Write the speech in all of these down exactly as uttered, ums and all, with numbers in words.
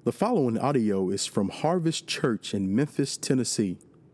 The following audio is from Harvest Church in Memphis, Tennessee.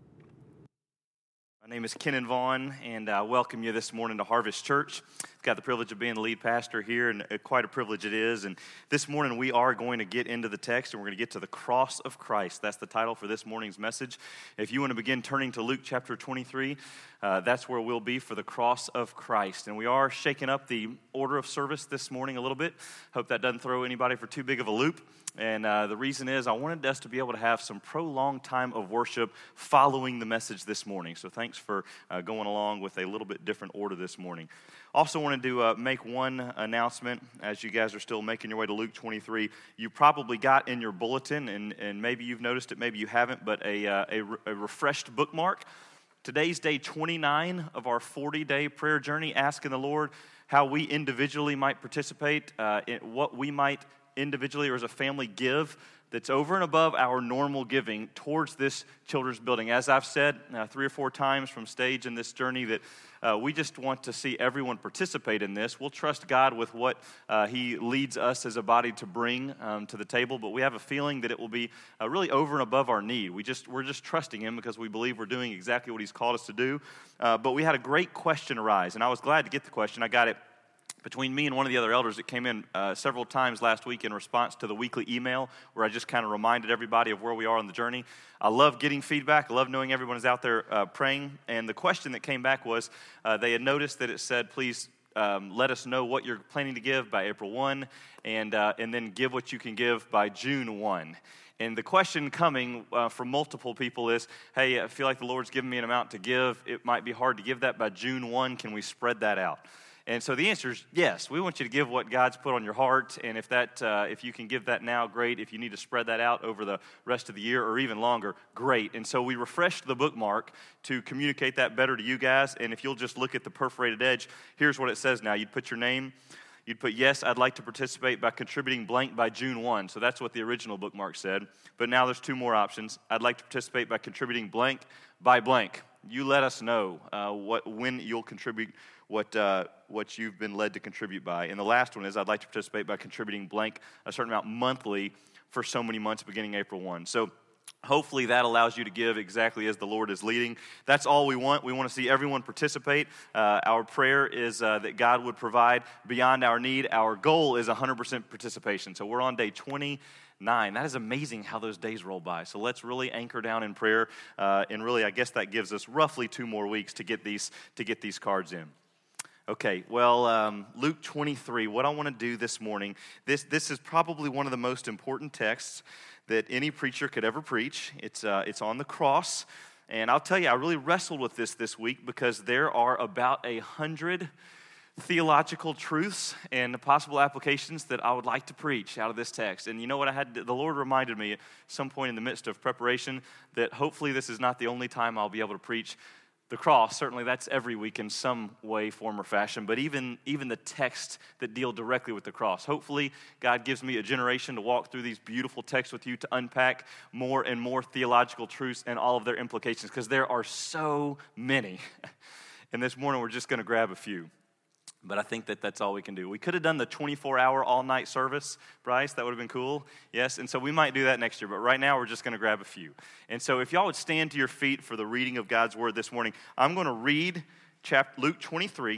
My name is Kenan Vaughn, and I welcome you this morning to Harvest Church. I've got the privilege of being the lead pastor here, and quite a privilege it is. And this morning we are going to get into the text, and we're going to get to the cross of Christ. That's the title for this morning's message. If you want to begin turning to Luke chapter twenty-three, uh, that's where we'll be for the cross of Christ. And we are shaking up the order of service this morning a little bit. Hope that doesn't throw anybody for too big of a loop. And uh, the reason is I wanted us to be able to have some prolonged time of worship following the message this morning. So thanks for uh, going along with a little bit different order this morning. Also wanted to uh, make one announcement as you guys are still making your way to Luke twenty-three. You probably got in your bulletin, and, and maybe you've noticed it, maybe you haven't, but a, uh, a, re- a refreshed bookmark. Today's day twenty-nine of our forty-day prayer journey, asking the Lord how we individually might participate, uh, in what we might individually or as a family give that's over and above our normal giving towards this children's building. As I've said uh, three or four times from stage in this journey, that uh, we just want to see everyone participate in this. We'll trust God with what uh, He leads us as a body to bring um, to the table, but we have a feeling that it will be uh, really over and above our need. We just, we're just trusting Him because we believe we're doing exactly what He's called us to do. Uh, but we had a great question arise, and I was glad to get the question. I got it between me and one of the other elders. It came in uh, several times last week in response to the weekly email where I just kind of reminded everybody of where we are on the journey. I love getting feedback. I love knowing everyone is out there uh, praying. And the question that came back was uh, they had noticed that it said, please um, let us know what you're planning to give by April first, and, uh, and then give what you can give by June first. And the question coming uh, from multiple people is, hey, I feel like the Lord's given me an amount to give. It might be hard to give that by June first. Can we spread that out? And so the answer is yes. We want you to give what God's put on your heart, and if that, uh, if you can give that now, great. If you need to spread that out over the rest of the year or even longer, great. And so we refreshed the bookmark to communicate that better to you guys. And if you'll just look at the perforated edge, here's what it says now. You'd put your name. You'd put, yes, I'd like to participate by contributing blank by June first. So that's what the original bookmark said. But now there's two more options. I'd like to participate by contributing blank by blank. You let us know uh, what when you'll contribute what uh, what you've been led to contribute by. And the last one is I'd like to participate by contributing blank a certain amount monthly for so many months beginning April first. So hopefully that allows you to give exactly as the Lord is leading. That's all we want. We want to see everyone participate. Uh, our prayer is uh, that God would provide beyond our need. Our goal is one hundred percent participation. So we're on day twenty-nine. That is amazing how those days roll by. So let's really anchor down in prayer. Uh, and really, I guess that gives us roughly two more weeks to get these to get these cards in. Okay, well, um, Luke twenty-three, what I want to do this morning, this this is probably one of the most important texts that any preacher could ever preach. It's uh, it's on the cross, and I'll tell you, I really wrestled with this this week because there are about a hundred theological truths and possible applications that I would like to preach out of this text. And you know what I had? To, the Lord reminded me at some point in the midst of preparation that hopefully this is not the only time I'll be able to preach the cross. Certainly that's every week in some way, form, or fashion, but even, even the texts that deal directly with the cross. Hopefully God gives me a generation to walk through these beautiful texts with you to unpack more and more theological truths and all of their implications, because there are so many. And this morning we're just going to grab a few. But I think that that's all we can do. We could have done the twenty-four hour all-night service, Bryce. That would have been cool. Yes, and so we might do that next year. But right now, we're just going to grab a few. And so if y'all would stand to your feet for the reading of God's Word this morning, I'm going to read chapter Luke twenty-three,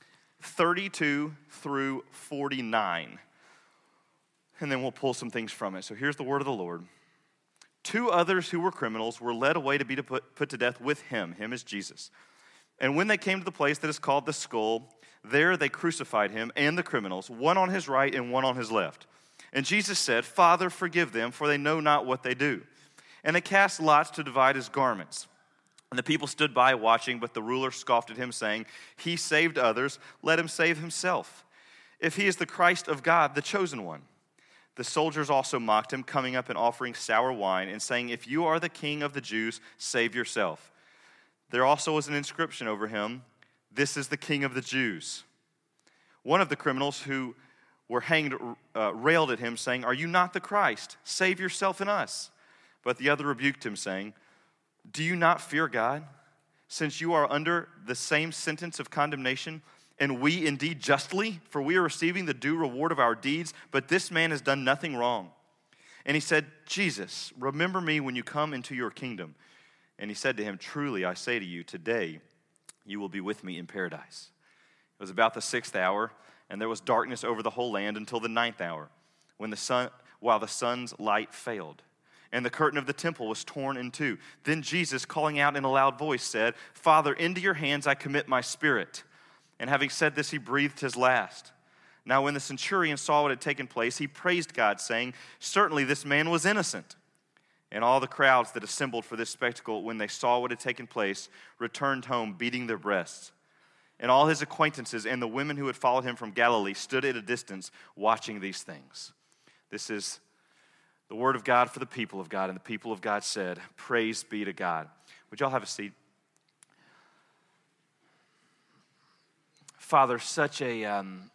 thirty-two through forty-nine. And then we'll pull some things from it. So here's the word of the Lord. Two others who were criminals were led away to be to put, put to death with him. Him is Jesus. And when they came to the place that is called the Skull, there they crucified him and the criminals, one on his right and one on his left. And Jesus said, Father, forgive them, for they know not what they do. And they cast lots to divide his garments. And the people stood by watching, but the ruler scoffed at him, saying, He saved others, let him save himself, if he is the Christ of God, the chosen one. The soldiers also mocked him, coming up and offering sour wine, and saying, If you are the king of the Jews, save yourself. There also was an inscription over him, This is the King of the Jews. One of the criminals who were hanged uh, railed at him, saying, Are you not the Christ? Save yourself and us. But the other rebuked him, saying, Do you not fear God, since you are under the same sentence of condemnation? And we indeed justly, for we are receiving the due reward of our deeds, but this man has done nothing wrong. And he said, Jesus, remember me when you come into your kingdom. And he said to him, truly I say to you, today you will be with me in paradise. It was about the sixth hour, and there was darkness over the whole land until the ninth hour, when the sun, while the sun's light failed. And the curtain of the temple was torn in two. Then Jesus, calling out in a loud voice, said, Father, into your hands I commit my spirit. And having said this, he breathed his last. Now when the centurion saw what had taken place, he praised God, saying, certainly this man was innocent. And all the crowds that assembled for this spectacle, when they saw what had taken place, returned home, beating their breasts. And all his acquaintances and the women who had followed him from Galilee stood at a distance, watching these things. This is the word of God for the people of God. And the people of God said, praise be to God. Would y'all have a seat? Father, such a um,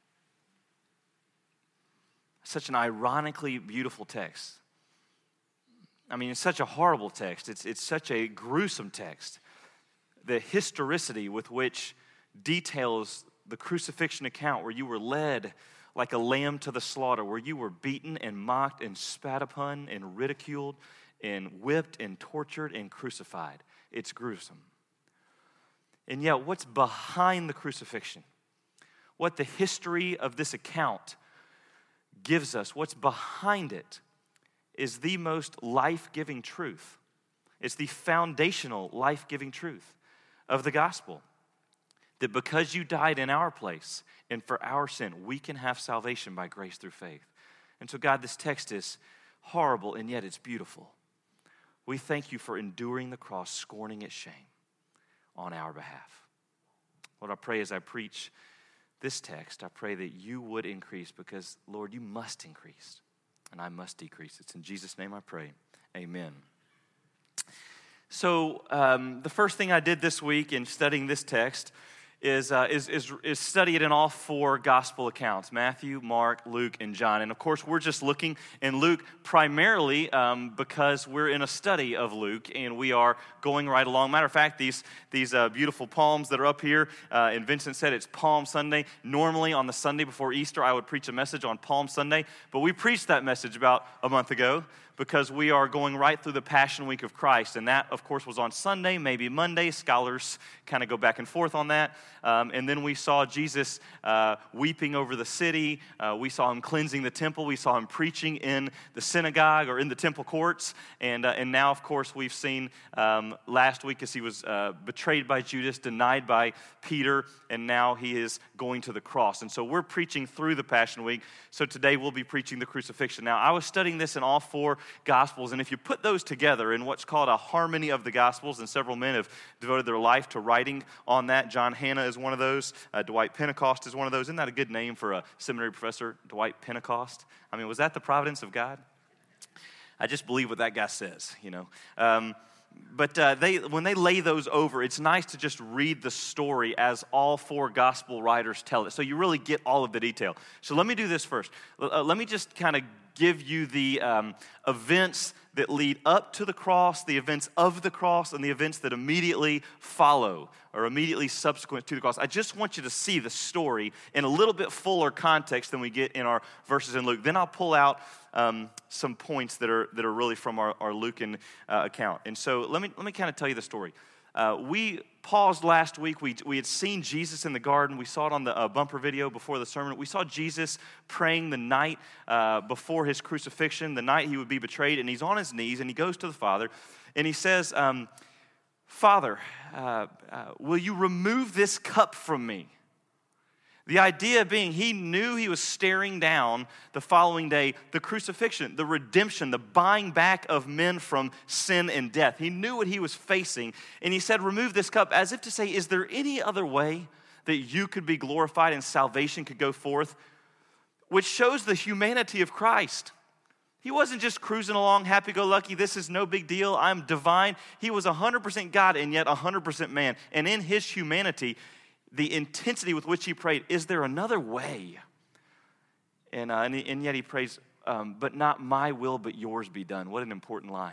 such an ironically beautiful text. I mean, it's such a horrible text. It's, it's such a gruesome text. The historicity with which details the crucifixion account, where you were led like a lamb to the slaughter, where you were beaten and mocked and spat upon and ridiculed and whipped and tortured and crucified. It's gruesome. And yet, what's behind the crucifixion, what the history of this account gives us, what's behind it, is the most life-giving truth. It's the foundational life-giving truth of the gospel. That because you died in our place and for our sin, we can have salvation by grace through faith. And so, God, this text is horrible, and yet it's beautiful. We thank you for enduring the cross, scorning its shame on our behalf. Lord, I pray as I preach this text, I pray that you would increase, because, Lord, you must increase, and I must decrease. It's in Jesus' name I pray. Amen. So um, the first thing I did this week in studying this text is, uh, is, is, is study it in all four gospel accounts, Matthew, Mark, Luke, and John. And of course, we're just looking in Luke primarily um, because we're in a study of Luke, and we are going right along. Matter of fact, these, these uh, beautiful palms that are up here, uh, and Vincent said it's Palm Sunday. Normally on the Sunday before Easter, I would preach a message on Palm Sunday, but we preached that message about a month ago, because we are going right through the Passion Week of Christ. And that, of course, was on Sunday, maybe Monday. Scholars kind of go back and forth on that. Um, and then we saw Jesus uh, weeping over the city. Uh, we saw him cleansing the temple. We saw him preaching in the synagogue or in the temple courts. And, uh, and now, of course, we've seen um, last week as he was uh, betrayed by Judas, denied by Peter, and now he is going to the cross. And so we're preaching through the Passion Week. So today we'll be preaching the crucifixion. Now, I was studying this in all four Gospels, and if you put those together in what's called a harmony of the Gospels, and several men have devoted their life to writing on that. John Hanna is one of those. Uh, Dwight Pentecost is one of those. Isn't that a good name for a seminary professor, Dwight Pentecost? I mean, was that the providence of God? I just believe what that guy says, you know. Um, But uh, they, when they lay those over, it's nice to just read the story as all four gospel writers tell it. So you really get all of the detail. So let me do this first. Uh, let me just kind of give you the um, events that lead up to the cross, the events of the cross, and the events that immediately follow or immediately subsequent to the cross. I just want you to see the story in a little bit fuller context than we get in our verses in Luke. Then I'll pull out um, some points that are that are really from our, our Lucan uh, account. And so let me let me kind of tell you the story. Uh, we paused last week. We we had seen Jesus in the garden. We saw it on the uh, bumper video before the sermon. We saw Jesus praying the night uh, before his crucifixion, the night he would be betrayed. And he's on his knees, and he goes to the Father, and he says, um, Father, uh, uh, will you remove this cup from me? The idea being he knew he was staring down the following day the crucifixion, the redemption, the buying back of men from sin and death. He knew what he was facing, and he said, remove this cup, as if to say, is there any other way that you could be glorified and salvation could go forth? Which shows the humanity of Christ. He wasn't just cruising along, happy-go-lucky, this is no big deal, I'm divine. He was one hundred percent God and yet one hundred percent man. And in his humanity, the intensity with which he prayed, is there another way? And, uh, and, and yet he prays, um, but not my will, but yours be done. What an important line.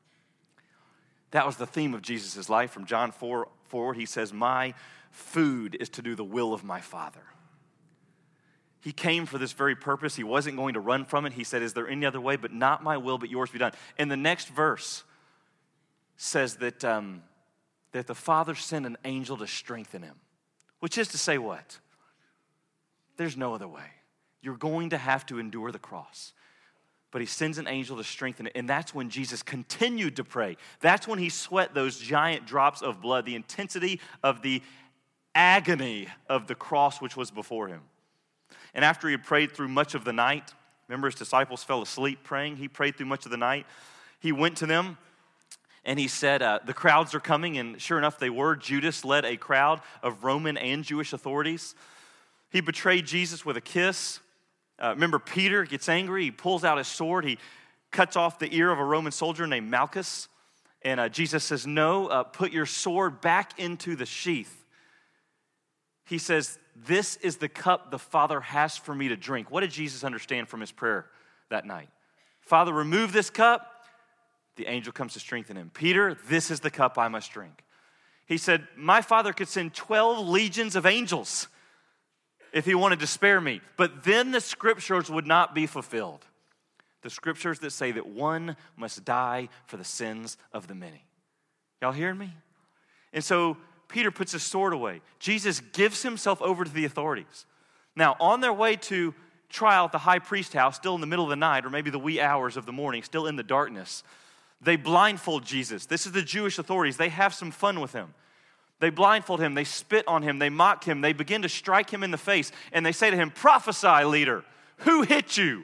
That was the theme of Jesus' life. From John four forward, he says, my food is to do the will of my Father. He came for this very purpose. He wasn't going to run from it. He said, is there any other way? But not my will, but yours be done. And the next verse says that, um, that the Father sent an angel to strengthen him, which is to say what? There's no other way. You're going to have to endure the cross. But he sends an angel to strengthen it. And that's when Jesus continued to pray. That's when he sweat those giant drops of blood, the intensity of the agony of the cross which was before him. And after he had prayed through much of the night, remember his disciples fell asleep praying. He prayed through much of the night. He went to them and he said, uh, the crowds are coming. And sure enough, they were. Judas led a crowd of Roman and Jewish authorities. He betrayed Jesus with a kiss. Uh, remember, Peter gets angry. He pulls out his sword. He cuts off the ear of a Roman soldier named Malchus. And uh, Jesus says, no, uh, put your sword back into the sheath. He says, this is the cup the Father has for me to drink. What did Jesus understand from his prayer that night? Father, remove this cup. The angel comes to strengthen him. Peter, this is the cup I must drink. He said, my Father could send twelve legions of angels if he wanted to spare me. But then the scriptures would not be fulfilled. The scriptures that say that one must die for the sins of the many. Y'all hearing me? And so Peter puts his sword away. Jesus gives himself over to the authorities. Now, on their way to trial at the high priest house, still in the middle of the night, or maybe the wee hours of the morning, still in the darkness, they blindfold Jesus. This is the Jewish authorities. They have some fun with him. They blindfold him. They spit on him. They mock him. They begin to strike him in the face. And they say to him, prophesy, leader. Who hit you?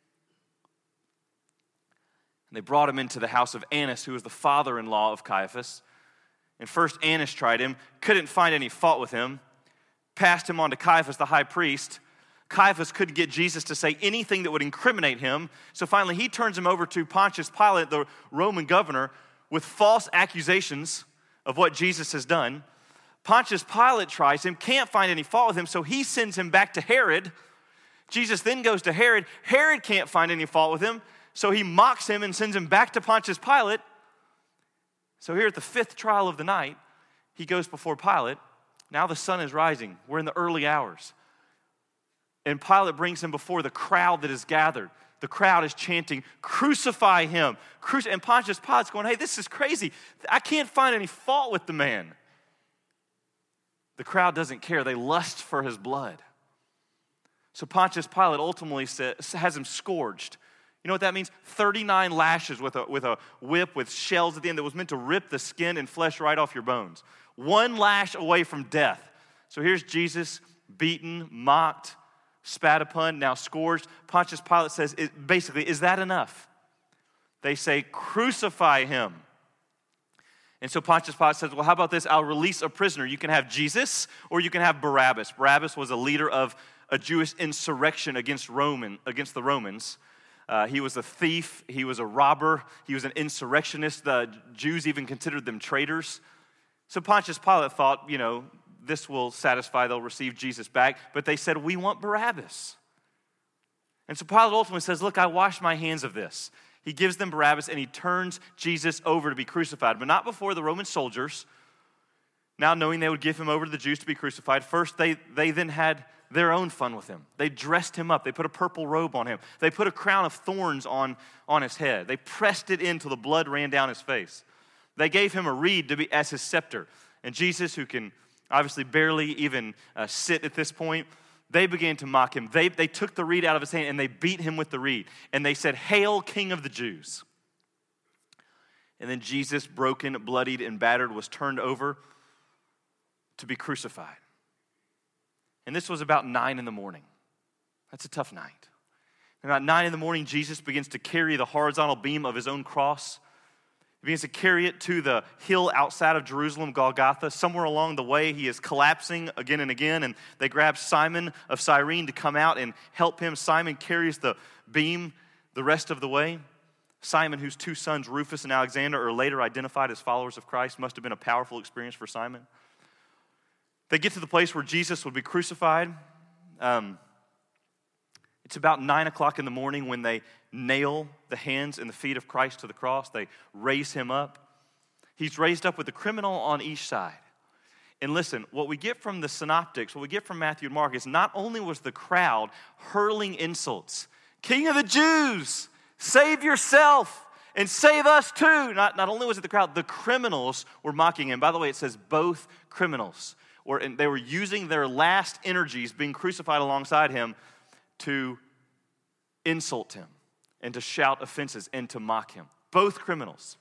And they brought him into the house of Annas, who was the father-in-law of Caiaphas. And first Annas tried him, couldn't find any fault with him, passed him on to Caiaphas, the high priest. Caiaphas couldn't get Jesus to say anything that would incriminate him. So finally he turns him over to Pontius Pilate, the Roman governor, with false accusations of what Jesus has done. Pontius Pilate tries him, can't find any fault with him, so he sends him back to Herod. Jesus then goes to Herod. Herod can't find any fault with him, so he mocks him and sends him back to Pontius Pilate. So here at the fifth trial of the night, he goes before Pilate. Now the sun is rising. We're in the early hours. And Pilate brings him before the crowd that is gathered. The crowd is chanting, crucify him. Cruci-. And Pontius Pilate's going, hey, this is crazy. I can't find any fault with the man. The crowd doesn't care. They lust for his blood. So Pontius Pilate ultimately has him scourged. You know what that means? thirty-nine lashes with a, with a whip with shells at the end that was meant to rip the skin and flesh right off your bones. One lash away from death. So here's Jesus beaten, mocked, spat upon, now scourged. Pontius Pilate says, basically, is that enough? They say, crucify him. And so Pontius Pilate says, well, how about this? I'll release a prisoner. You can have Jesus or you can have Barabbas. Barabbas was a leader of a Jewish insurrection against Roman, against the Romans. Uh, he was a thief. He was a robber. He was an insurrectionist. The Jews even considered them traitors. So Pontius Pilate thought, you know, this will satisfy. They'll receive Jesus back. But they said, we want Barabbas. And so Pilate ultimately says, look, I wash my hands of this. He gives them Barabbas and he turns Jesus over to be crucified. But not before the Roman soldiers, now knowing they would give him over to the Jews to be crucified. First, they, they then had their own fun with him. They dressed him up. They put a purple robe on him. They put a crown of thorns on, on his head. They pressed it in till the blood ran down his face. They gave him a reed to be as his scepter. And Jesus, who can obviously barely even uh, sit at this point, they began to mock him. They, they took the reed out of his hand and they beat him with the reed. And they said, "Hail, King of the Jews." And then Jesus, broken, bloodied, and battered, was turned over to be crucified. And this was about nine in the morning. That's a tough night. And about nine in the morning, Jesus begins to carry the horizontal beam of his own cross. He begins to carry it to the hill outside of Jerusalem, Golgotha. Somewhere along the way, he is collapsing again and again, and they grab Simon of Cyrene to come out and help him. Simon carries the beam the rest of the way. Simon, whose two sons, Rufus and Alexander, are later identified as followers of Christ, must have been a powerful experience for Simon. They get to the place where Jesus would be crucified. Um, it's about nine o'clock in the morning when they nail the hands and the feet of Christ to the cross. They raise him up. He's raised up with the criminal on each side. And listen, what we get from the synoptics, what we get from Matthew and Mark is not only was the crowd hurling insults, King of the Jews, save yourself and save us too. Not, not only was it the crowd, the criminals were mocking him. By the way, it says both criminals. Or, and they were using their last energies being crucified alongside him to insult him and to shout offenses and to mock him. Both criminals.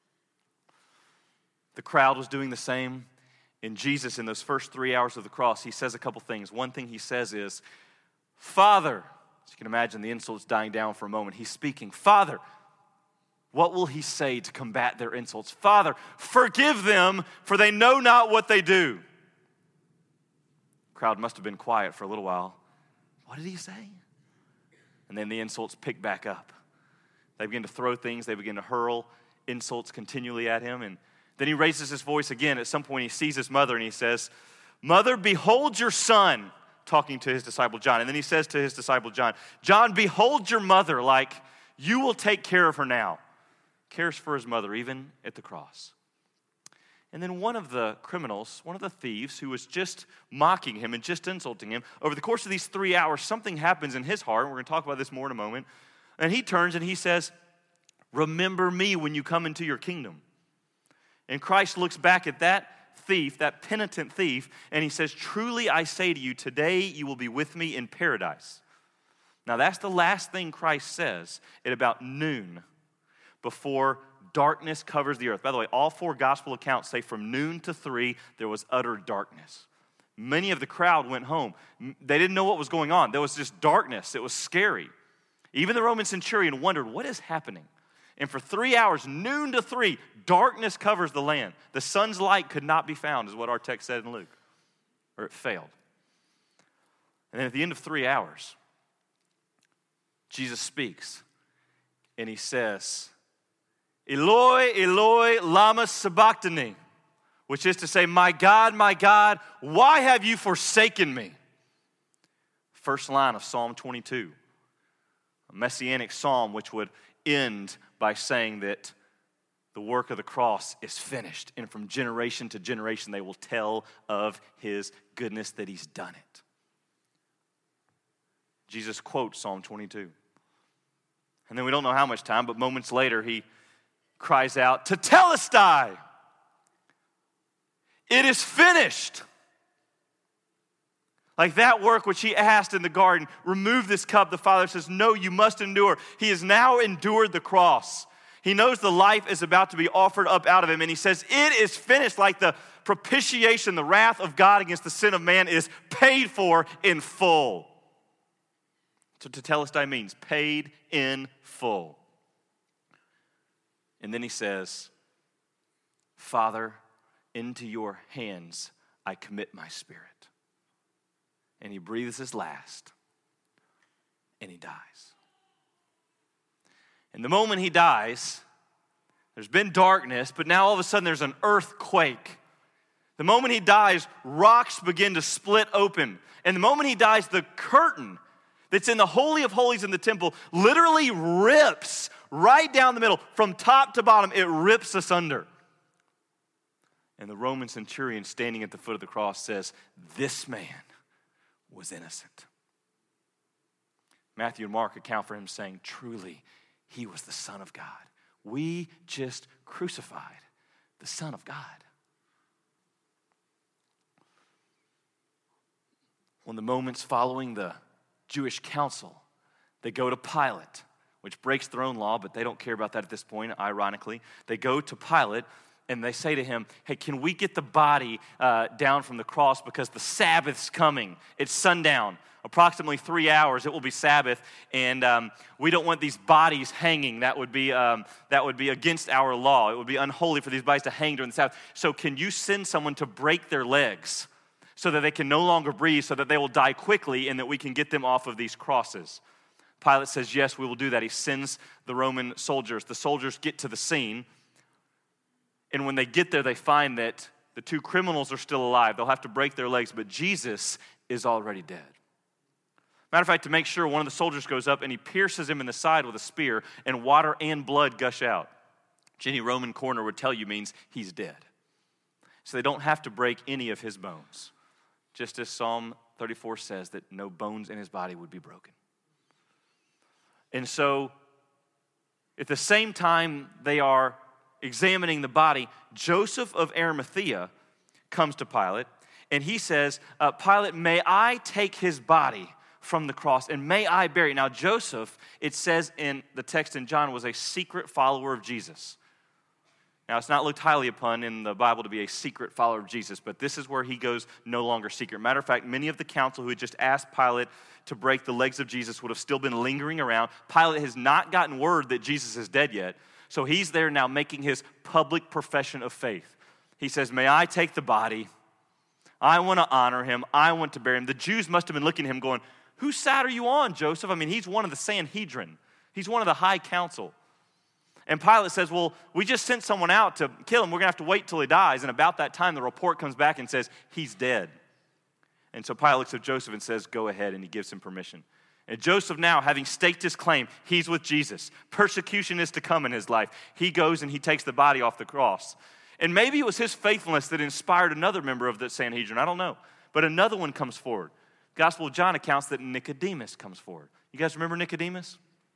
The crowd was doing the same. And Jesus, in those first three hours of the cross, he says a couple things. One thing he says is, Father, so you can imagine the insults dying down for a moment. He's speaking, Father, what will he say to combat their insults? Father, forgive them, for they know not what they do. The crowd must have been quiet for a little while. What did he say? And then the insults pick back up. They begin to throw things. They begin to hurl insults continually at him. And then he raises his voice again. At some point, he sees his mother and he says, Mother, behold your son, talking to his disciple John. And then he says to his disciple John, John, behold your mother, like you will take care of her now. Cares for his mother, even at the cross. And then one of the criminals, one of the thieves who was just mocking him and just insulting him, over the course of these three hours, something happens in his heart. We're going to talk about this more in a moment. And he turns and he says, remember me when you come into your kingdom. And Christ looks back at that thief, that penitent thief, and he says, truly I say to you, today you will be with me in paradise. Now that's the last thing Christ says at about noon before darkness covers the earth. By the way, all four gospel accounts say from noon to three, there was utter darkness. Many of the crowd went home. They didn't know what was going on. There was just darkness. It was scary. Even the Roman centurion wondered, what is happening? And for three hours, noon to three, darkness covers the land. The sun's light could not be found, is what our text said in Luke. Or it failed. And then at the end of three hours, Jesus speaks. And he says, Eloi, Eloi, lama sabachthani, which is to say, my God, my God, why have you forsaken me? First line of Psalm twenty-two, a messianic psalm which would end by saying that the work of the cross is finished, and from generation to generation they will tell of his goodness, that he's done it. Jesus quotes Psalm twenty-two. And then we don't know how much time, but moments later he cries out, Tetelestai! It is finished. Like that work which he asked in the garden, remove this cup. The Father says, no, you must endure. He has now endured the cross. He knows the life is about to be offered up out of him. And he says, it is finished. Like the propitiation, the wrath of God against the sin of man is paid for in full. So tetelestai means paid in full. And then he says, Father, into your hands I commit my spirit. And he breathes his last, and he dies. And the moment he dies, there's been darkness, but now all of a sudden there's an earthquake. The moment he dies, rocks begin to split open. And the moment he dies, the curtain that's in the Holy of Holies in the temple literally rips right down the middle. From top to bottom, it rips asunder. And the Roman centurion standing at the foot of the cross says, this man was innocent. Matthew and Mark account for him saying, truly, he was the Son of God. We just crucified the Son of God. When the moments following the Jewish council, they go to Pilate, which breaks their own law, but they don't care about that at this point, ironically. They go to Pilate and they say to him, hey, can we get the body uh, down from the cross because the Sabbath's coming. It's sundown. Approximately three hours, it will be Sabbath, and um, we don't want these bodies hanging. That would be um, that would be against our law. It would be unholy for these bodies to hang during the Sabbath. So can you send someone to break their legs so that they can no longer breathe, so that they will die quickly and that we can get them off of these crosses? Pilate says, yes, we will do that. He sends the Roman soldiers. The soldiers get to the scene, and when they get there, they find that the two criminals are still alive. They'll have to break their legs, but Jesus is already dead. Matter of fact, to make sure, one of the soldiers goes up and he pierces him in the side with a spear, and water and blood gush out. Which any Roman coroner would tell you means he's dead. so they don't have to break any of his bones. Just as Psalm thirty-four says that no bones in his body would be broken. And so, at the same time they are examining the body, Joseph of Arimathea comes to Pilate, and he says, uh, Pilate, may I take his body from the cross, and may I bury it? Now, Joseph, it says in the text in John, was a secret follower of Jesus. Now, it's not looked highly upon in the Bible to be a secret follower of Jesus, but this is where he goes no longer secret. Matter of fact, many of the council who had just asked Pilate to break the legs of Jesus would have still been lingering around. Pilate has not gotten word that Jesus is dead yet, so he's there now making his public profession of faith. He says, may I take the body? I want to honor him. I want to bury him. The Jews must have been looking at him going, whose side are you on, Joseph? I mean, he's one of the Sanhedrin. He's one of the high council. And Pilate says, well, we just sent someone out to kill him. We're going to have to wait till he dies. And about that time, the report comes back and says, he's dead. And so Pilate looks at Joseph and says, go ahead, and he gives him permission. And Joseph now, having staked his claim, he's with Jesus. Persecution is to come in his life. He goes and he takes the body off the cross. And maybe it was his faithfulness that inspired another member of the Sanhedrin. I don't know. But another one comes forward. The Gospel of John accounts that Nicodemus comes forward. You guys remember Nicodemus?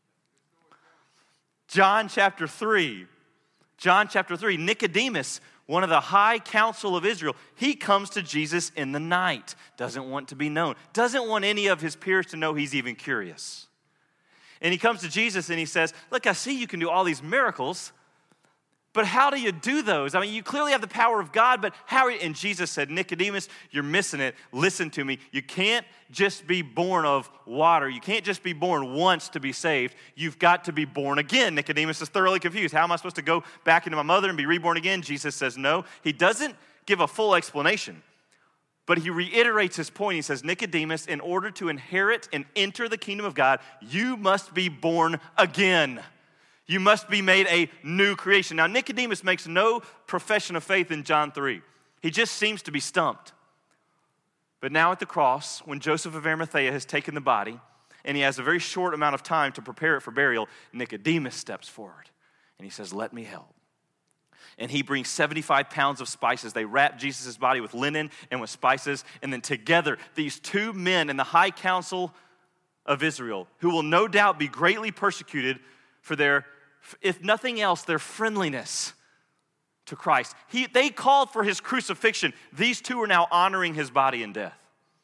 John chapter three. John chapter three. Nicodemus, one of the high council of Israel, he comes to Jesus in the night. Doesn't want to be known. Doesn't want any of his peers to know he's even curious. And he comes to Jesus and he says, look, I see you can do all these miracles, but how do you do those? I mean, you clearly have the power of God, but how are you? And Jesus said, Nicodemus, you're missing it. Listen to me. You can't just be born of water. You can't just be born once to be saved. You've got to be born again. Nicodemus is thoroughly confused. How am I supposed to go back into my mother and be reborn again? Jesus says no. He doesn't give a full explanation, but he reiterates his point. He says, Nicodemus, in order to inherit and enter the kingdom of God, you must be born again. You must be made a new creation. Now, Nicodemus makes no profession of faith in John three. He just seems to be stumped. But now at the cross, when Joseph of Arimathea has taken the body, and he has a very short amount of time to prepare it for burial, Nicodemus steps forward, and he says, let me help. And he brings seventy-five pounds of spices. They wrap Jesus' body with linen and with spices, and then together, these two men in the high council of Israel, who will no doubt be greatly persecuted for their, if nothing else, their friendliness to Christ. He, they called for his crucifixion. These two are now honoring his body in death.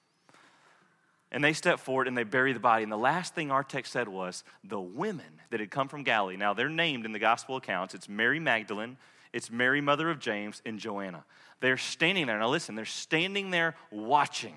And they step forward and they bury the body. And the last thing our text said was the women that had come from Galilee. Now they're named in the gospel accounts. It's Mary Magdalene, it's Mary, mother of James, and Joanna. They're standing there. Now listen, they're standing there watching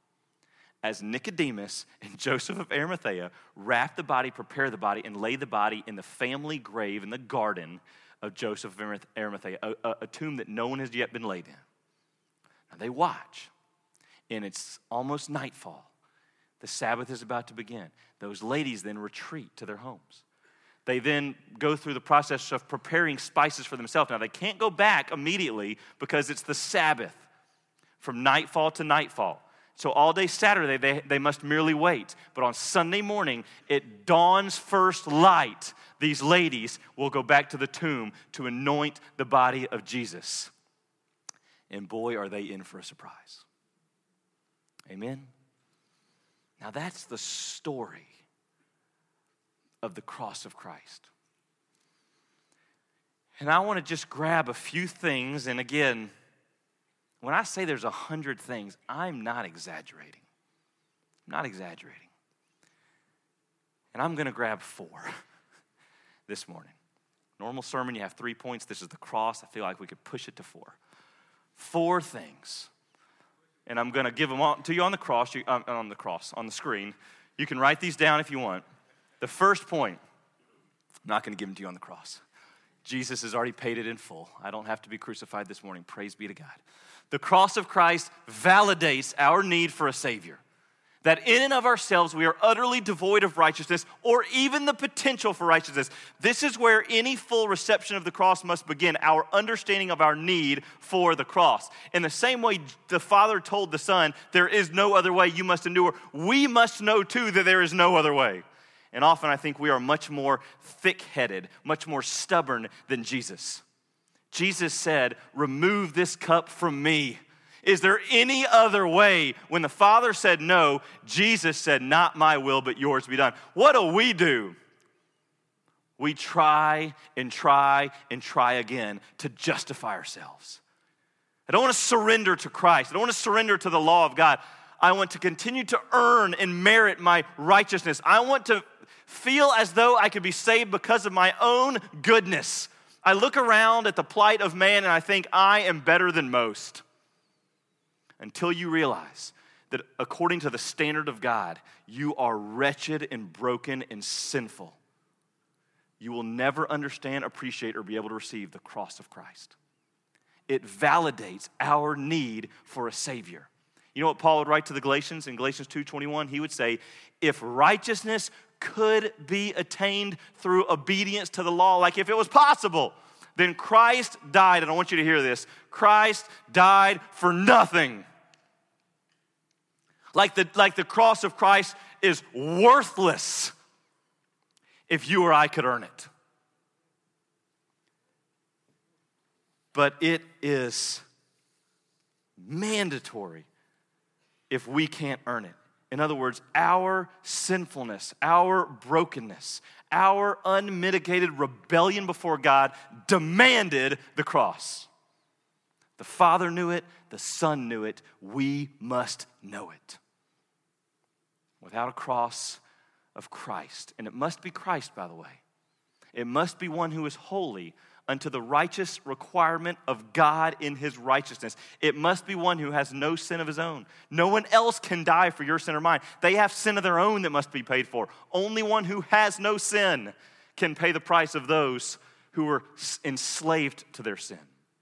as Nicodemus and Joseph of Arimathea wrap the body, prepare the body, and lay the body in the family grave in the garden of Joseph of Arimathea, a, a, a tomb that no one has yet been laid in. Now they watch, and it's almost nightfall. The Sabbath is about to begin. Those ladies then retreat to their homes. They then go through the process of preparing spices for themselves. Now they can't go back immediately because it's the Sabbath from nightfall to nightfall. So all day Saturday, they, they must merely wait. But on Sunday morning, at dawn's first light, these ladies will go back to the tomb to anoint the body of Jesus. And boy, are they in for a surprise. Amen? Now that's the story of the cross of Christ. And I want to just grab a few things, and again, when I say there's a hundred things, I'm not exaggerating. I'm not exaggerating. And I'm going to grab four this morning. Normal sermon, you have three points. This is the cross. I feel like we could push it to four. Four things. And I'm going to give them all to you on the cross, you, um, on the cross, on the screen. You can write these down if you want. The first point, I'm not going to give them to you on the cross. Jesus has already paid it in full. I don't have to be crucified this morning. Praise be to God. The cross of Christ validates our need for a Savior. That in and of ourselves, we are utterly devoid of righteousness or even the potential for righteousness. This is where any full reception of the cross must begin, our understanding of our need for the cross. In the same way the Father told the Son, there is no other way, you must endure. We must know too that there is no other way. And often I think we are much more thick-headed, much more stubborn than Jesus. Jesus said, remove this cup from me. Is there any other way? When the Father said no, Jesus said, not my will, but yours be done. What do we do? We try and try and try again to justify ourselves. I don't want to surrender to Christ. I don't want to surrender to the law of God. I want to continue to earn and merit my righteousness. I want to feel as though I could be saved because of my own goodness. I look around at the plight of man and I think I am better than most. Until you realize that according to the standard of God, you are wretched and broken and sinful. You will never understand, appreciate, or be able to receive the cross of Christ. It validates our need for a Savior. You know what Paul would write to the Galatians in Galatians two twenty-one? He would say, if righteousness could be attained through obedience to the law, like if it was possible, then Christ died, and I want you to hear this, Christ died for nothing. Like the, like the cross of Christ is worthless if you or I could earn it. But it is mandatory if we can't earn it. In other words, our sinfulness, our brokenness, our unmitigated rebellion before God demanded the cross. The Father knew it, the Son knew it, we must know it. Without a cross of Christ, and it must be Christ, by the way, it must be one who is holy unto the righteous requirement of God in his righteousness. It must be one who has no sin of his own. No one else can die for your sin or mine. They have sin of their own that must be paid for. Only one who has no sin can pay the price of those who were enslaved to their sin.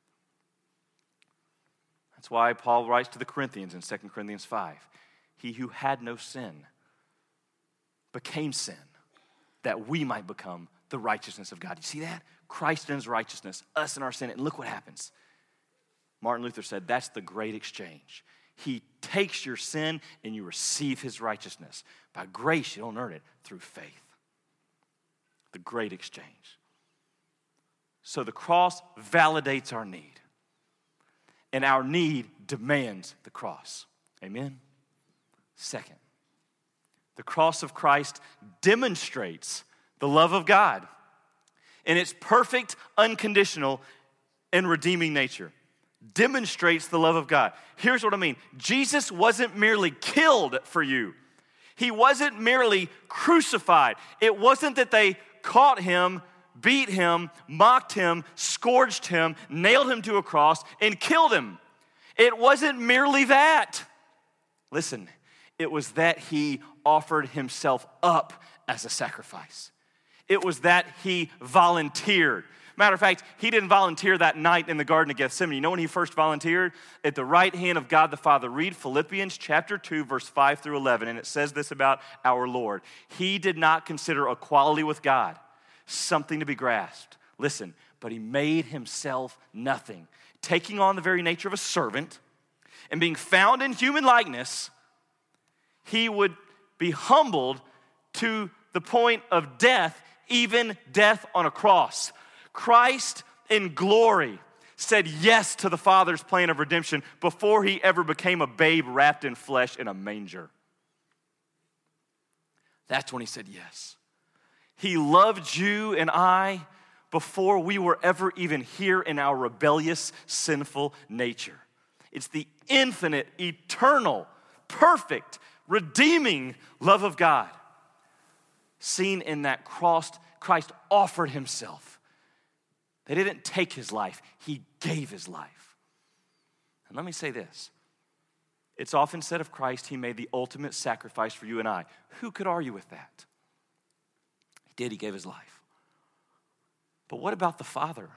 That's why Paul writes to the Corinthians in Second Corinthians five, he who had no sin became sin, that we might become the righteousness of God. You see that? Christ in his righteousness, us in our sin, and look what happens. Martin Luther said, that's the great exchange. He takes your sin and you receive his righteousness. By grace, you don't earn it, through faith. The great exchange. So the cross validates our need, and our need demands the cross. Amen? Second, the cross of Christ demonstrates the love of God in its perfect, unconditional, and redeeming nature. Demonstrates the love of God. Here's what I mean. Jesus wasn't merely killed for you. He wasn't merely crucified. It wasn't that they caught him, beat him, mocked him, scourged him, nailed him to a cross, and killed him. It wasn't merely that. Listen, it was that he offered himself up as a sacrifice. It was that he volunteered. Matter of fact, he didn't volunteer that night in the Garden of Gethsemane. You know when he first volunteered? At the right hand of God the Father. Read Philippians chapter two, verse five through eleven, and it says this about our Lord. He did not consider equality with God something to be grasped. Listen, but he made himself nothing, taking on the very nature of a servant, and being found in human likeness, he would be humbled to the point of death, even death on a cross. Christ in glory said yes to the Father's plan of redemption before he ever became a babe wrapped in flesh in a manger. That's when he said yes. He loved you and I before we were ever even here in our rebellious, sinful nature. It's the infinite, eternal, perfect, redeeming love of God seen in that cross. Christ offered himself. They didn't take his life, he gave his life. And let me say this. It's often said of Christ, he made the ultimate sacrifice for you and I. Who could argue with that? He did, he gave his life. But what about the Father?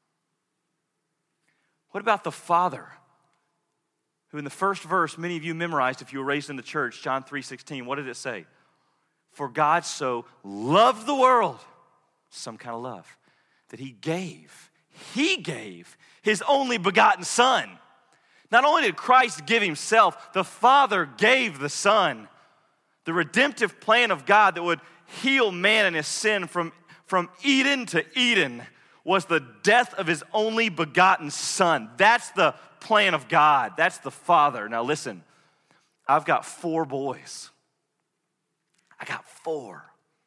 What about the Father, who in the first verse, many of you memorized if you were raised in the church, John three sixteen, what did it say? For God so loved the world, some kind of love, that he gave, he gave his only begotten Son. Not only did Christ give himself, the Father gave the Son. The redemptive plan of God that would heal man and his sin from, from Eden to Eden was the death of his only begotten son. That's the plan of God. That's the Father. Now listen, I've got four boys. I got four.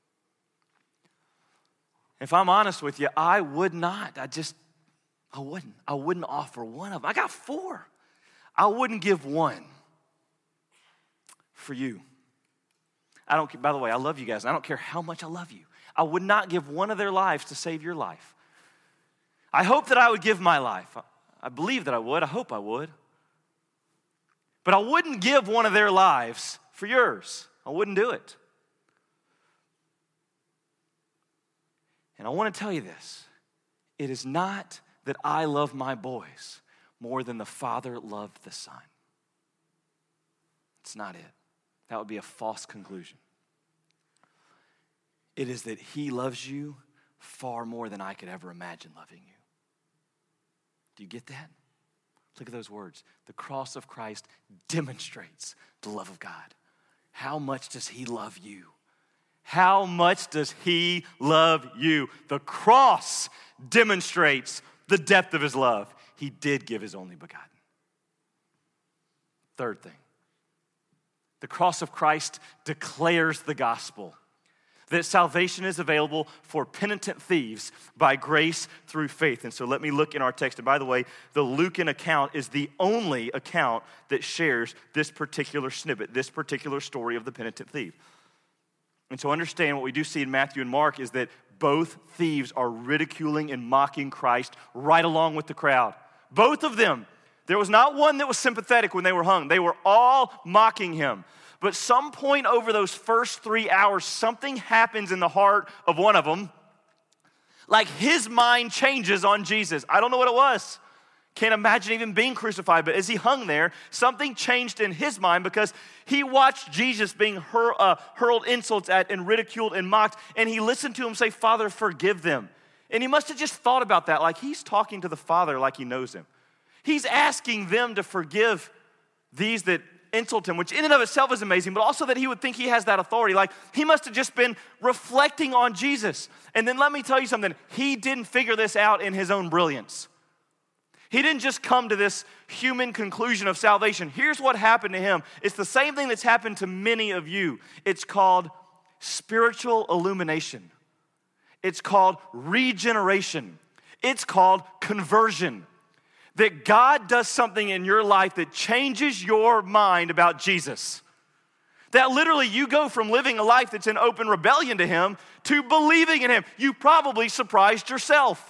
If I'm honest with you, I would not. I just, I wouldn't. I wouldn't offer one of them. I got four. I wouldn't give one for you. I don't, by the way, I love you guys. I don't care how much I love you. I would not give one of their lives to save your life. I hope that I would give my life. I believe that I would. I hope I would. But I wouldn't give one of their lives for yours. I wouldn't do it. And I want to tell you this. It is not that I love my boys more than the Father loved the Son. It's not it. That would be a false conclusion. It is that he loves you far more than I could ever imagine loving you. Do you get that? Look at those words. The cross of Christ demonstrates the love of God. How much does he love you? How much does he love you? The cross demonstrates the depth of his love. He did give his only begotten. Third thing. The cross of Christ declares the gospel. That salvation is available for penitent thieves by grace through faith. And so let me look in our text. And by the way, the Lucan account is the only account that shares this particular snippet, this particular story of the penitent thief. And so understand what we do see in Matthew and Mark is that both thieves are ridiculing and mocking Christ right along with the crowd. Both of them. There was not one that was sympathetic when they were hung. They were all mocking him. But some point over those first three hours, something happens in the heart of one of them. Like his mind changes on Jesus. I don't know what it was. Can't imagine even being crucified. But as he hung there, something changed in his mind because he watched Jesus being hur- uh, hurled insults at and ridiculed and mocked. And he listened to him say, Father, forgive them. And he must have just thought about that. Like he's talking to the Father like he knows him. He's asking them to forgive these that insult him, which in and of itself is amazing, but also that he would think he has that authority. Like he must have just been reflecting on Jesus. And then let me tell you something. He didn't figure this out in his own brilliance. He didn't just come to this human conclusion of salvation. Here's what happened to him. It's the same thing that's happened to many of you. It's called spiritual illumination. It's called regeneration. It's called conversion. That God does something in your life that changes your mind about Jesus. That literally you go from living a life that's in open rebellion to him to believing in him. You probably surprised yourself.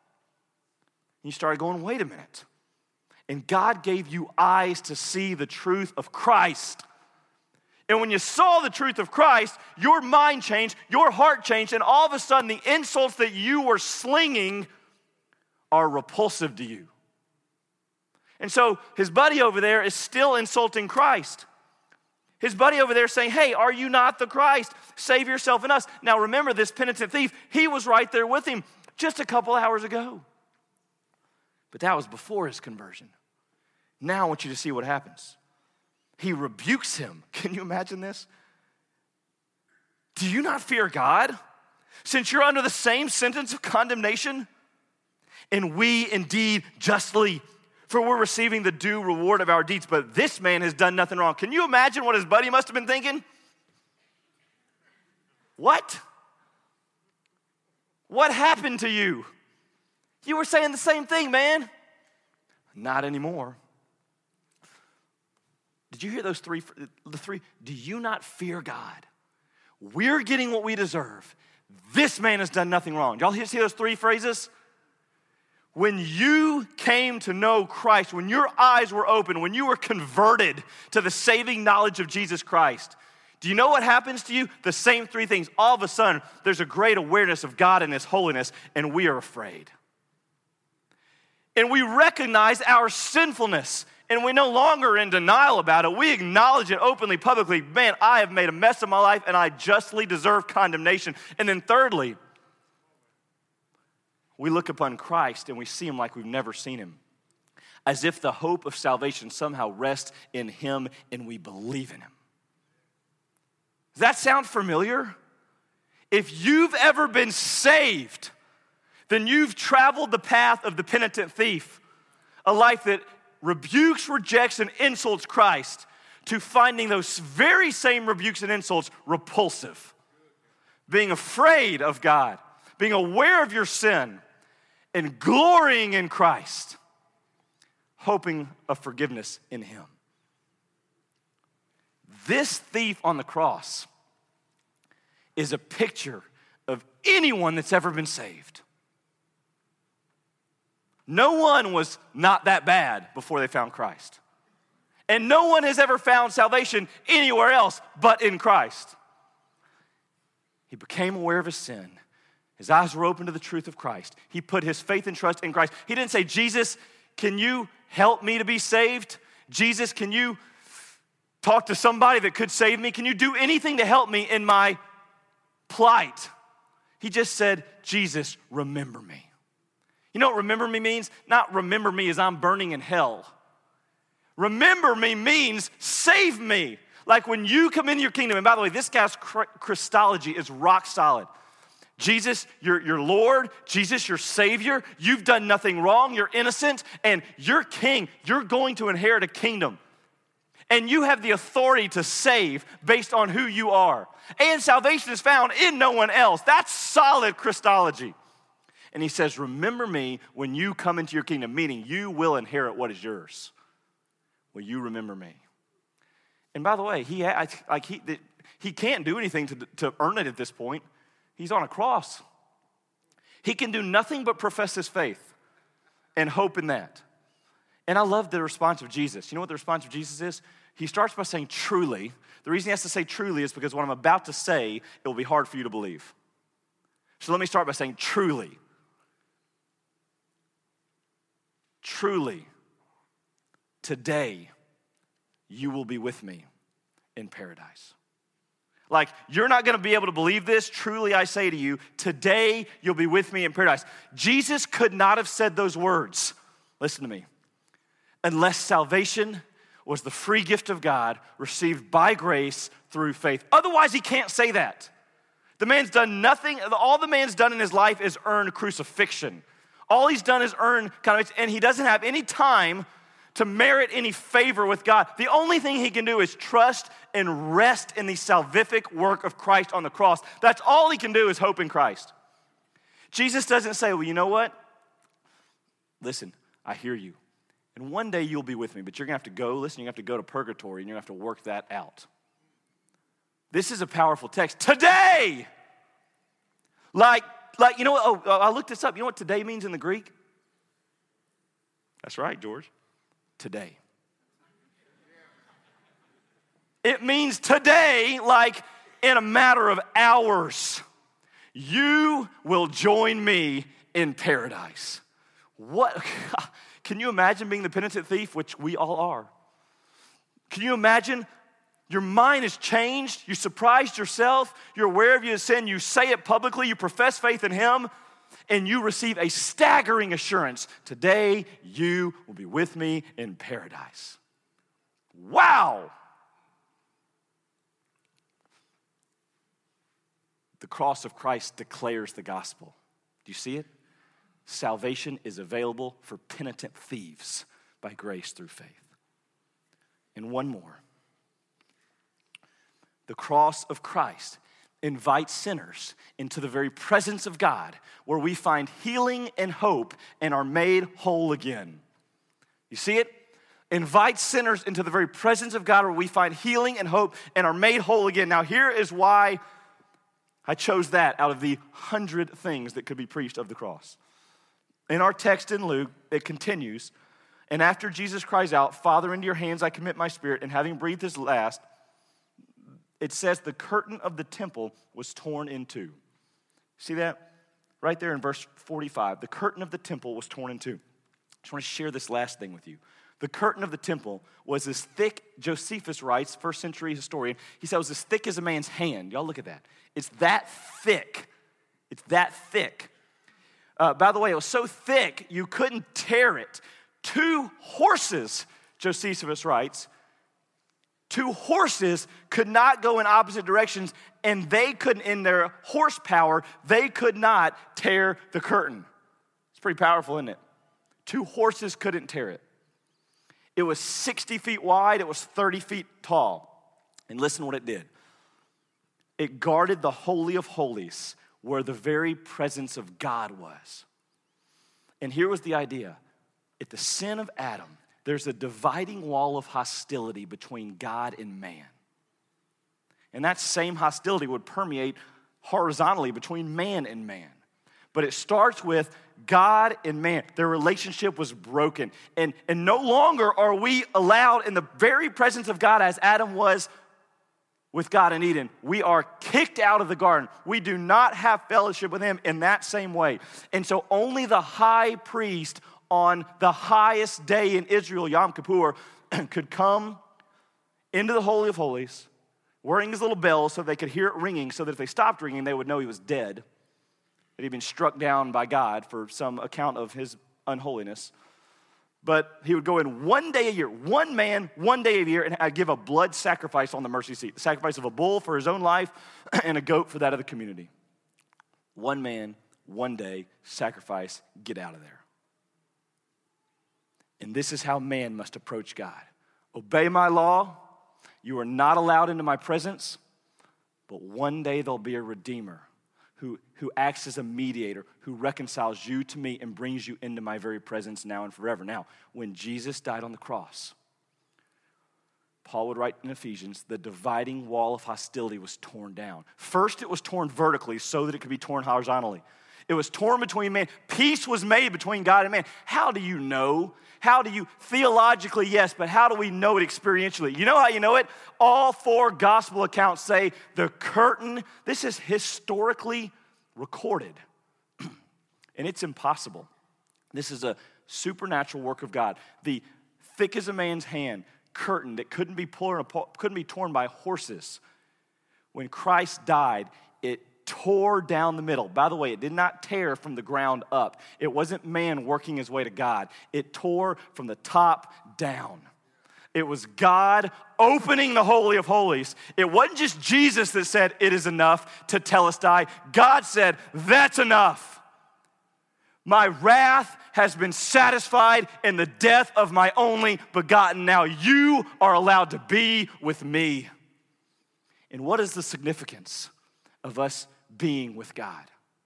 You started going, wait a minute. And God gave you eyes to see the truth of Christ. And when you saw the truth of Christ, your mind changed, your heart changed, and all of a sudden the insults that you were slinging are repulsive to you. And so his buddy over there is still insulting Christ. His buddy over there saying, hey, are you not the Christ? Save yourself and us. Now remember, this penitent thief, he was right there with him just a couple hours ago. But that was before his conversion. Now I want you to see what happens. He rebukes him. Can you imagine this? Do you not fear God, since you're under the same sentence of condemnation? And we indeed justly, for we're receiving the due reward of our deeds, but this man has done nothing wrong. Can you imagine what his buddy must have been thinking? What? What happened to you? You were saying the same thing, man. Not anymore. Did you hear those three? The three, do you not fear God? We're getting what we deserve. This man has done nothing wrong. Y'all see those three phrases? When you came to know Christ, when your eyes were open, when you were converted to the saving knowledge of Jesus Christ, do you know what happens to you? The same three things. All of a sudden, there's a great awareness of God and his holiness, and we are afraid. And we recognize our sinfulness, and we're no longer in denial about it. We acknowledge it openly, publicly. Man, I have made a mess of my life, and I justly deserve condemnation. And then thirdly, we look upon Christ and we see him like we've never seen him, as if the hope of salvation somehow rests in him and we believe in him. Does that sound familiar? If you've ever been saved, then you've traveled the path of the penitent thief, a life that rebukes, rejects, and insults Christ, to finding those very same rebukes and insults repulsive. Being afraid of God, being aware of your sin, and glorying in Christ, hoping of forgiveness in Him. This thief on the cross is a picture of anyone that's ever been saved. No one was not that bad before they found Christ. And no one has ever found salvation anywhere else but in Christ. He became aware of his sin. His eyes were open to the truth of Christ. He put his faith and trust in Christ. He didn't say, Jesus, can you help me to be saved? Jesus, can you talk to somebody that could save me? Can you do anything to help me in my plight? He just said, Jesus, remember me. You know what remember me means? Not remember me as I'm burning in hell. Remember me means save me. Like when you come into your kingdom, and by the way, this guy's Christology is rock solid. Jesus, you're your Lord. Jesus, your Savior. You've done nothing wrong. You're innocent. And you're king. You're going to inherit a kingdom. And you have the authority to save based on who you are. And salvation is found in no one else. That's solid Christology. And he says, remember me when you come into your kingdom, meaning you will inherit what is yours. Will you remember me? And by the way, he like he he can't do anything to, to earn it at this point. He's on a cross. He can do nothing but profess his faith and hope in that. And I love the response of Jesus. You know what the response of Jesus is? He starts by saying truly. The reason he has to say truly is because what I'm about to say, it will be hard for you to believe. So let me start by saying truly. Truly, today, you will be with me in paradise. Like, you're not going to be able to believe this. Truly, I say to you, today you'll be with me in paradise. Jesus could not have said those words, listen to me, unless salvation was the free gift of God received by grace through faith. Otherwise, he can't say that. The man's done nothing. All the man's done in his life is earn crucifixion. All he's done is earn, kind of, and he doesn't have any time to merit any favor with God. The only thing he can do is trust and rest in the salvific work of Christ on the cross. That's all he can do is hope in Christ. Jesus doesn't say, well, you know what? Listen, I hear you. And one day you'll be with me, but you're going to have to go, listen, you're going to have to go to purgatory, and you're going to have to work that out. This is a powerful text. Today! Like, like you know what? Oh, I looked this up. You know what today means in the Greek? That's right, George. Today. It means today, like in a matter of hours, you will join me in paradise. What? Can you imagine being the penitent thief, which we all are? Can you imagine? Your mind has changed. You surprised yourself. You're aware of your sin. You say it publicly. You profess faith in Him. And you receive a staggering assurance. Today, you will be with me in paradise. Wow! The cross of Christ declares the gospel. Do you see it? Salvation is available for penitent thieves by grace through faith. And one more. The cross of Christ invites sinners into the very presence of God, where we find healing and hope and are made whole again. You see it? Invites sinners into the very presence of God, where we find healing and hope and are made whole again. Now, here is why I chose that out of the hundred things that could be preached of the cross. In our text in Luke, it continues, and after Jesus cries out, Father, into your hands I commit my spirit, and having breathed his last, it says the curtain of the temple was torn in two. See that? Right there in verse forty-five. The curtain of the temple was torn in two. I just want to share this last thing with you. The curtain of the temple was as thick, Josephus writes, first century historian, he said it was as thick as a man's hand. Y'all look at that. It's that thick. It's that thick. Uh, by the way, it was so thick you couldn't tear it. Two horses, Josephus writes, two horses could not go in opposite directions, and they couldn't, in their horsepower, they could not tear the curtain. pretty powerful, isn't it? Two horses couldn't tear it. It was sixty feet wide. It was thirty feet tall. And listen what it did. It guarded the Holy of Holies where the very presence of God was. And here was the idea. At the sin of Adam, there's a dividing wall of hostility between God and man. And that same hostility would permeate horizontally between man and man. But it starts with God and man. Their relationship was broken. And, and no longer are we allowed in the very presence of God as Adam was with God in Eden. We are kicked out of the garden. We do not have fellowship with him in that same way. And so only the high priest on the highest day in Israel, Yom Kippur, could come into the Holy of Holies, wearing his little bell so they could hear it ringing, so that if they stopped ringing, they would know he was dead, that he'd been struck down by God for some account of his unholiness. But he would go in one day a year, one man, one day a year, and give a blood sacrifice on the mercy seat. The sacrifice of a bull for his own life and a goat for that of the community. One man, one day, sacrifice, get out of there. And this is how man must approach God. Obey my law. You are not allowed into my presence. But one day there'll be a redeemer who, who acts as a mediator, who reconciles you to me and brings you into my very presence now and forever. Now, when Jesus died on the cross, Paul would write in Ephesians, the dividing wall of hostility was torn down. First, it was torn vertically so that it could be torn horizontally. It was torn between man. Peace was made between God and man. How do you know? How do you, theologically, yes, but how do we know it experientially? You know how you know it? All four gospel accounts say the curtain, this is historically recorded. And it's impossible. This is a supernatural work of God. The thick as a man's hand curtain that couldn't be torn, couldn't be torn by horses. When Christ died, it tore down the middle. By the way, it did not tear from the ground up. It wasn't man working his way to God. It tore from the top down. It was God opening the Holy of Holies. It wasn't just Jesus that said, it is enough to telestai. God said, that's enough. My wrath has been satisfied in the death of my only begotten. Now you are allowed to be with me. And what is the significance of us being with God?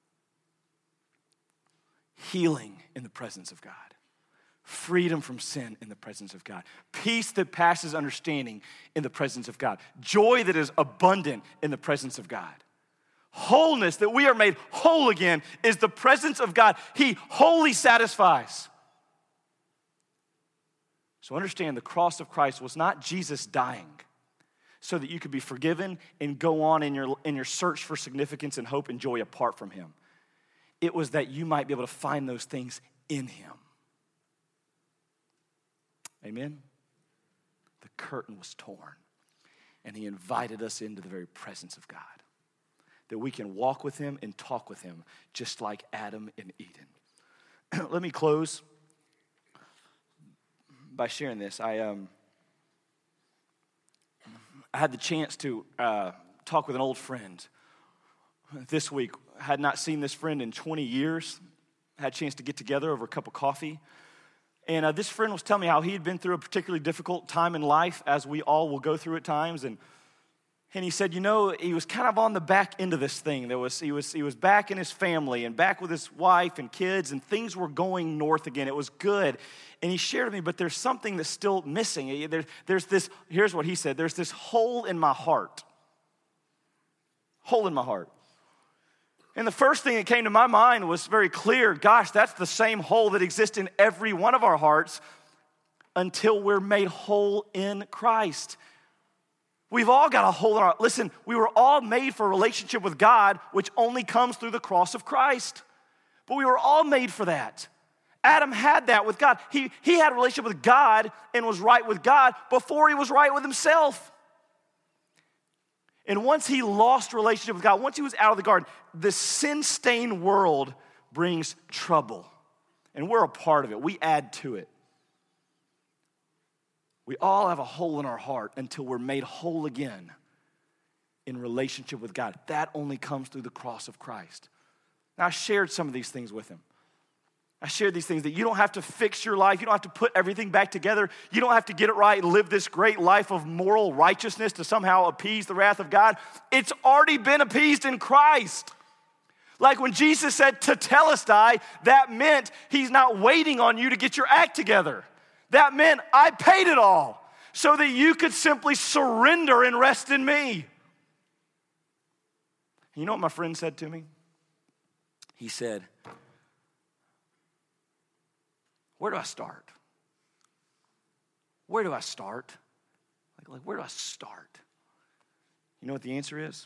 Healing in the presence of God. Freedom from sin in the presence of God. Peace that passes understanding in the presence of God. Joy that is abundant in the presence of God. Wholeness, that we are made whole again, is the presence of God. He wholly satisfies. So understand, the cross of Christ was not Jesus dying so that you could be forgiven and go on in your, in your search for significance and hope and joy apart from him. It was that you might be able to find those things in him. Amen? The curtain was torn, and he invited us into the very presence of God, that we can walk with him and talk with him just like Adam in Eden. Let me close by sharing this. I um. I had the chance to uh, talk with an old friend this week. I had not seen this friend in twenty years. I had a chance to get together over a cup of coffee. And uh, this friend was telling me how he had been through a particularly difficult time in life, as we all will go through at times. And and he said, you know, he was kind of on the back end of this thing. There was he was he was back in his family and back with his wife and kids, and things were going north again. It was good. And he shared with me, but there's something that's still missing. There, there's this, here's what he said, there's this hole in my heart. Hole in my heart. And the first thing that came to my mind was very clear. Gosh, that's the same hole that exists in every one of our hearts until we're made whole in Christ. We've all got a hole in our, listen, we were all made for a relationship with God, which only comes through the cross of Christ. But we were all made for that. Adam had that with God. He, he had a relationship with God and was right with God before he was right with himself. And once he lost relationship with God, once he was out of the garden, the sin-stained world brings trouble. And we're a part of it. We add to it. We all have a hole in our heart until we're made whole again in relationship with God. That only comes through the cross of Christ. Now, I shared some of these things with him. I share these things that you don't have to fix your life. You don't have to put everything back together. You don't have to get it right and live this great life of moral righteousness to somehow appease the wrath of God. It's already been appeased in Christ. Like when Jesus said tetelestai, that meant he's not waiting on you to get your act together. That meant I paid it all so that you could simply surrender and rest in me. You know what my friend said to me? He said, where do I start? Where do I start? Like, like where do I start? You know what the answer is?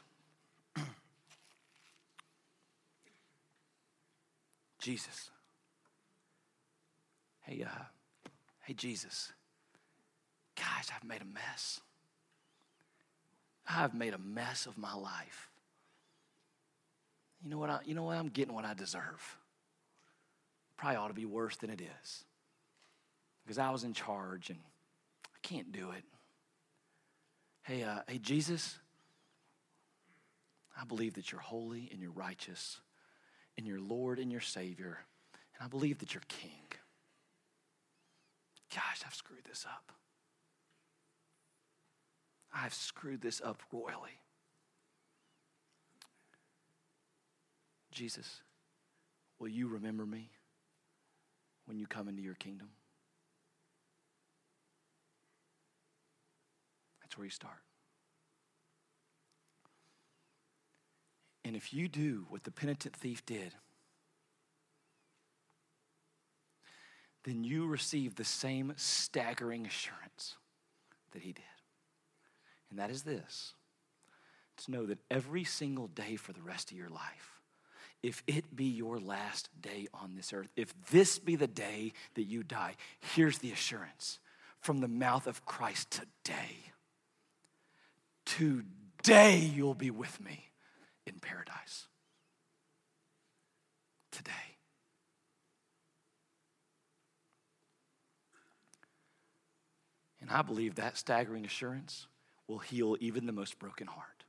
Jesus. Hey, uh, hey, Jesus. Guys, I've made a mess. I've made a mess of my life. You know what? I, you know what? I'm getting what I deserve. Probably ought to be worse than it is. Because I was in charge and I can't do it. Hey, uh, hey, Jesus, I believe that you're holy and you're righteous and you're Lord and you're Savior. And I believe that you're King. Gosh, I've screwed this up. I've screwed this up royally. Jesus, will you remember me when you come into your kingdom? That's where you start. And if you do what the penitent thief did, then you receive the same staggering assurance that he did. And that is this: to know that every single day for the rest of your life, if it be your last day on this earth, if this be the day that you die, here's the assurance from the mouth of Christ today. Today you'll be with me in paradise. Today. And I believe that staggering assurance will heal even the most broken heart.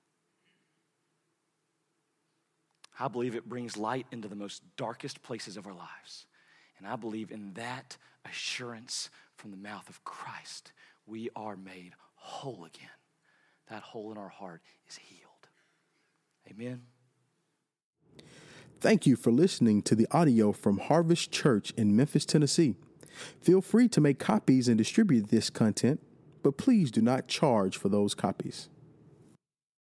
I believe it brings light into the most darkest places of our lives. And I believe in that assurance from the mouth of Christ, we are made whole again. That hole in our heart is healed. Amen. Thank you for listening to the audio from Harvest Church in Memphis, Tennessee. Feel free to make copies and distribute this content, but please do not charge for those copies.